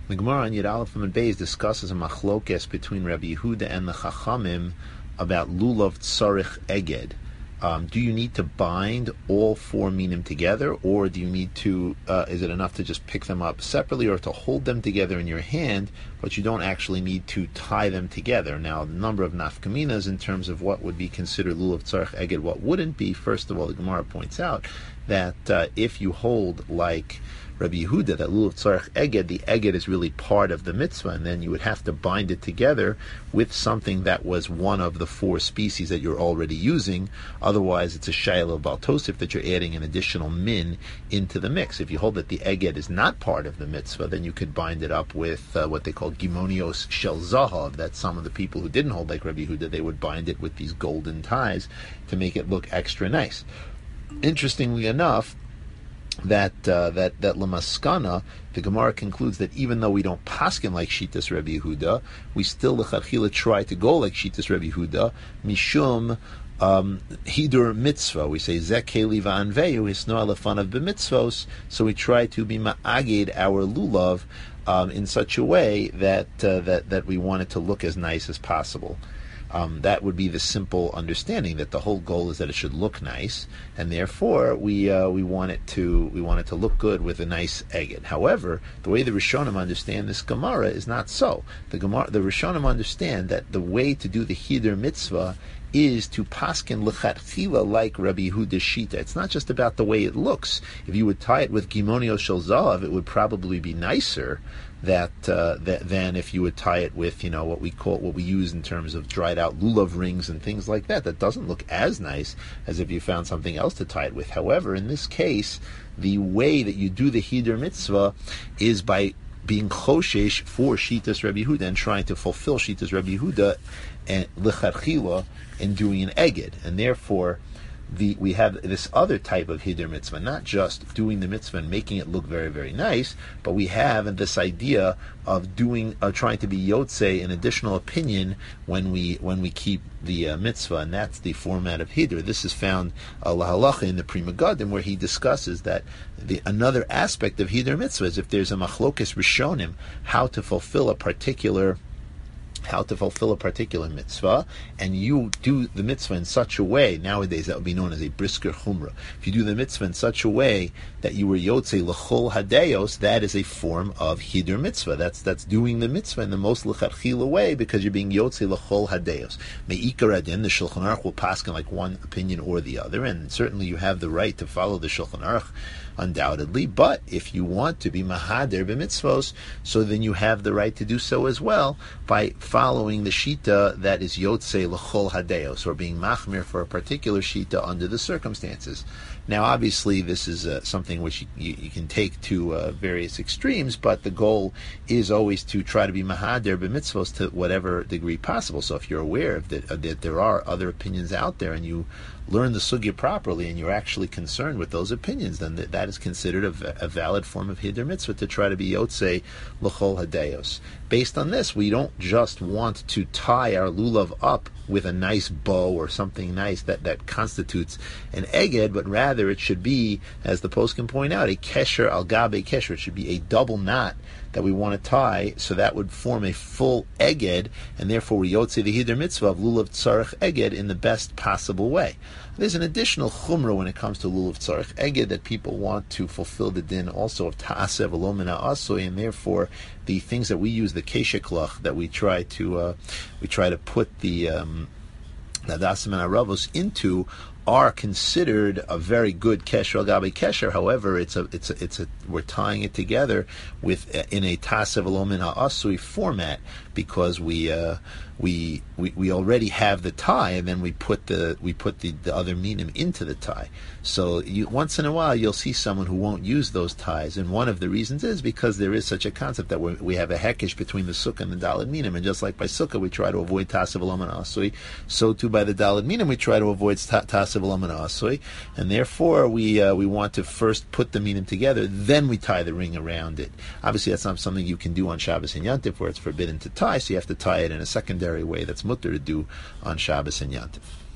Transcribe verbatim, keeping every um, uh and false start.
The Gemara on Yud Aleph and Beis discusses a machlokes between Rabbi Yehuda and the Chachamim about lulav tzarich eged. Um, do you need to bind all four minim together, or do you need to? Uh, is it enough to just pick them up separately, or to hold them together in your hand, but you don't actually need to tie them together? Now, the number of nafkaminas in terms of what would be considered lulav tzarich eged, what wouldn't be. First of all, the Gemara points out that uh, if you hold like Rabbi Yehuda, that lulav tzarich eged, the eged is really part of the mitzvah, and then you would have to bind it together with something that was one of the four species that you're already using. Otherwise, it's a shayla bal tosif that you're adding an additional min into the mix. If you hold that the eged is not part of the mitzvah, then you could bind it up with uh, what they call gimonios shel zahav. That some of the people who didn't hold like Rabbi Yehuda, they would bind it with these golden ties to make it look extra nice. Interestingly enough, that uh, that that lamaskana, the Gemara concludes that even though we don't paskin like Shitas Rabbi Yehuda, we still lechatchila try to go like Shitas Rabbi Yehuda, mishum um, hidur mitzvah. We say zekeli va'anveyu hisno alefanav b'mitzvos. So we try to be ma'aged our lulav um, in such a way that uh, that that we want it to look as nice as possible. Um, that would be the simple understanding, that the whole goal is that it should look nice, and therefore we uh, we want it to we want it to look good with a nice eged. However, the way the Rishonim understand this Gemara is not so. The Gemara, the Rishonim understand that the way to do the Hidur mitzvah is to paskin lechatchila like Rabbi Yehuda's shita. It's not just about the way it looks. If you would tie it with gimonio shel zahav, it would probably be nicer that, uh, that than if you would tie it with, you know, what we call what we use in terms of dried out lulav rings and things like that. That doesn't look as nice as if you found something else to tie it with. However, in this case, the way that you do the hidur mitzvah is by being choshesh for Shitas Rabbi Yehuda and trying to fulfill Shitas Rabbi Yehuda and lechatchila in doing an eged, and therefore the we have this other type of hidur mitzvah, not just doing the mitzvah and making it look very, very nice, but we have this idea of doing, uh, trying to be yotzei, an additional opinion when we when we keep the uh, mitzvah, and that's the format of hidur. This is found uh, lahalacha in the Pri Megadim, where he discusses that the another aspect of hidur mitzvah is if there's a machlokes rishonim how to fulfill a particular how to fulfill a particular mitzvah, and you do the mitzvah in such a way, nowadays that would be known as a brisker chumrah. If you do the mitzvah in such a way that you were yotzei l'chol hadeos, that is a form of hidur mitzvah. That's that's doing the mitzvah in the most lechatchila way, because you're being yotzei l'chol hadeos. Me'ikar adin, the Shulchan Aruch will paskin like one opinion or the other, and certainly you have the right to follow the Shulchan Aruch, undoubtedly, but if you want to be mahader b'mitzvos, so then you have the right to do so as well by following the shita that is yotzei l'chol hadeos, or being machmir for a particular shita under the circumstances. Now, obviously, this is uh, something which you, you, you can take to uh, various extremes, but the goal is always to try to be mahader b'mitzvos to whatever degree possible. So if you're aware of that, uh, that there are other opinions out there, and you learn the sugya properly, and you're actually concerned with those opinions, then th- that is considered a, a valid form of hidur mitzvah to try to be yotzei l'chol hadeos. Based on this, we don't just want to tie our lulav up with a nice bow or something nice that, that constitutes an eged, but rather it should be, as the poskim point out, a kesher al gabe kesher. It should be a double knot that we want to tie, so that would form a full eged, and therefore we yotzei the hidur mitzvah of lulav tzarich eged in the best possible way. There's an additional chumrah when it comes to lulav tzarich eged, that people want to fulfill the din also of ta'aseh v'lo min ha'asoi, and therefore the things that we use, the kesheklach, that we try to uh, we try to put the um, nadasim and aravos into, are considered a very good kesher al gabe kesher. However, it's a it's a, it's a we're tying it together with uh, in a ta'aseh v'lo min ha'asoi format, because we uh, we we we already have the tie, and then we put the we put the, the other minim into the tie. So you, once in a while you'll see someone who won't use those ties, and one of the reasons is because there is such a concept that we we have a hekesh between the sukkah and the daled minim, and just like by sukkah we try to avoid ta'aseh v'lo min ha'asoi, so too by the daled minim we try to avoid ta'aseh v'lo min ha'asoi, and therefore we uh, we want to first put the minim together, then we tie the ring around it. Obviously, that's not something you can do on Shabbos and Yantif, where it's forbidden to tie, so you have to tie it in a secondary way that's mutter to do on Shabbos and Yantif.